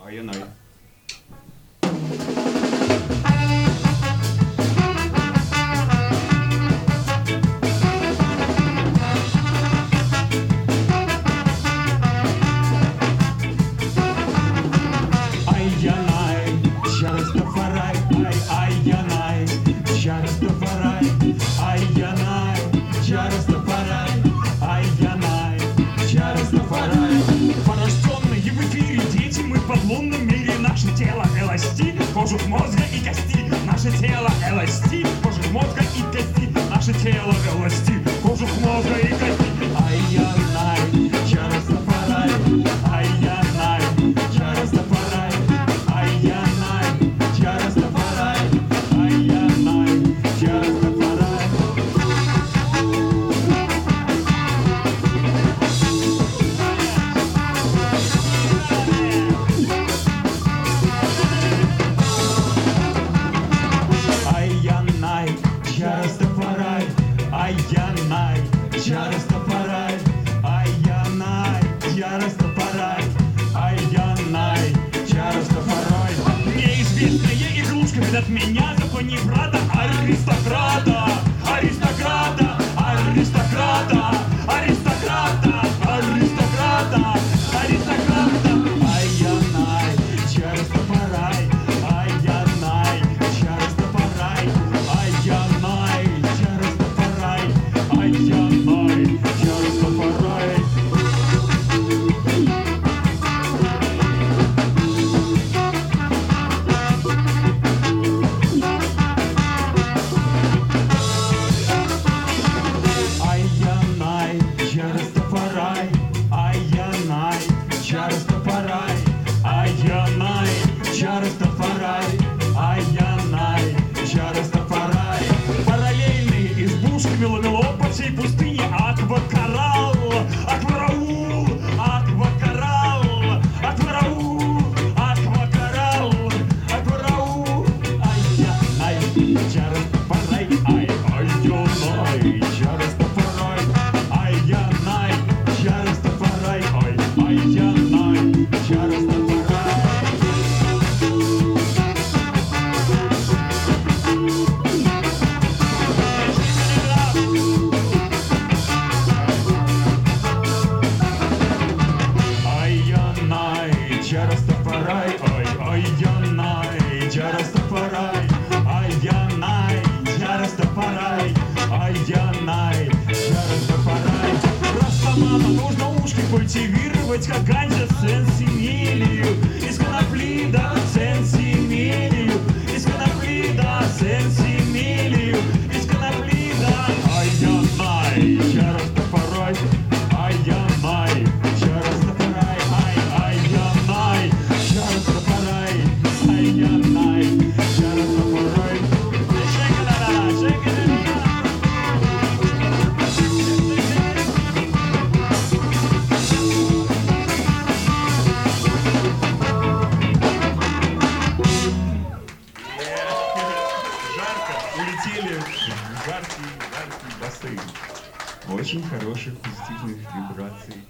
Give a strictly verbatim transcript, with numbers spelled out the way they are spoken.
Ай-яй-яй. Порожденные в эфире дети, мы под лунным мире. Наше тело эластик, кожух мозга и кости. Наше тело эластик, кожух мозга и кости. Наше тело эластик, кожух мозга и кости. Ай-яй-яй, я Растафарай. Ай-яй-яй, я Растафарай. Ай-яй-яй, я Растафарай. Ай-яй-яй, я Растафарай. Ай-яй-яй, я Растафарай. Ай-яй-яй, я Растафарай. Ай-яй-яй, я Растафарай. Ай-яй-яй, я Растафарай. Неизвестная игрушка ведь от меня законе брата аристократа, аристократа, аристократа, аристократа, аристократа, аристократа. Ай-яй-яй, я Растафарай. Ай-яй-яй, я Растафарай. Ай-яй-яй, я Растафарай. Ай-яй-яй, я Растафарай. Ай-яй-яй, я Растафарай. Ай-яй-яй, я Растафарай. Ай-яй-яй, я Растафарай. Ай-яй-яй, я Растафарай. Параллельные избушки меломело по всей пустыне. Аквакоралл, аквараул, аквакоралл, аквараул, аквакоралл, аквараул. Ай-яй-яй, я Растафарай. Ай-ай-яй, я Растафарай. Ай-яй-яй, я Растафарай. Ай-ай-яй, я Растафарай. Ай-яй-яй, я Растафарай. Ай-ай-яй, я Растафарай. Ай-яй-яй, я Растафарай. Ай-яй-яй, я Растафарай. Растамана нужно ушки культивировать, как ганза сенсимилию. Из конопли до сенсимилию. Из конопли до сенсимилию. Из конопли до... Ай-яй-яй, я Растафарай. Ай-яй-яй, я Растафарай. Ай-ай-яй, я Растафарай. Ай-яй-яй, я Растафарай. Шейка-да-да, шейка-да-да. Жарко, улетели жаркие, жаркие басы. Очень хороших позитивных вибраций.